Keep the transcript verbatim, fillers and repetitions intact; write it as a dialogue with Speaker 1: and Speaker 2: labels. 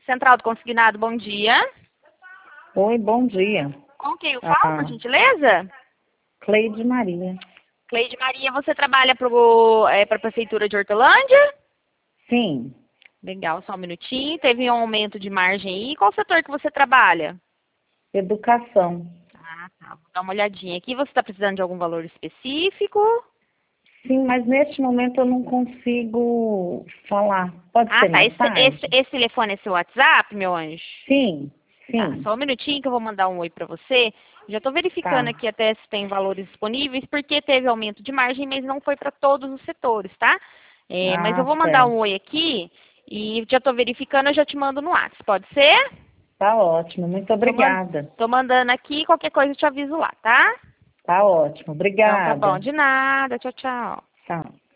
Speaker 1: Central do Consignado, bom dia.
Speaker 2: Oi, bom dia.
Speaker 1: Com quem eu falo,
Speaker 2: Ah,
Speaker 1: por gentileza?
Speaker 2: Cleide Maria.
Speaker 1: Cleide Maria, você trabalha para é, a Prefeitura de Hortolândia?
Speaker 2: Sim,
Speaker 1: Legal, só um minutinho. Teve um aumento de margem aí. Qual setor que você trabalha?
Speaker 2: educação.
Speaker 1: Ah, tá. Vou dar uma olhadinha aqui. Você está precisando de algum valor específico?
Speaker 2: Sim, mas neste momento eu não consigo falar. Pode
Speaker 1: Ah,
Speaker 2: ser
Speaker 1: tá.
Speaker 2: mais
Speaker 1: Esse,
Speaker 2: tarde?
Speaker 1: esse, esse telefone é seu WhatsApp, meu anjo?
Speaker 2: Sim,
Speaker 1: Tá,
Speaker 2: sim.
Speaker 1: só um minutinho que eu vou mandar um oi para você. Já estou verificando
Speaker 2: Tá,
Speaker 1: aqui até se tem valores disponíveis, porque teve aumento de margem, mas não foi para todos os setores, tá? É, mas eu
Speaker 2: ah,
Speaker 1: vou mandar um
Speaker 2: certo.
Speaker 1: oi aqui e já estou verificando, eu já te mando no WhatsApp, pode ser?
Speaker 2: Tá ótimo, muito
Speaker 1: Tô, man
Speaker 2: obrigada.
Speaker 1: tô mandando aqui, qualquer coisa eu te aviso lá, tá?
Speaker 2: Tá ótimo,
Speaker 1: Então tá bom,
Speaker 2: obrigada.
Speaker 1: de nada, tchau, tchau.
Speaker 2: Tchau.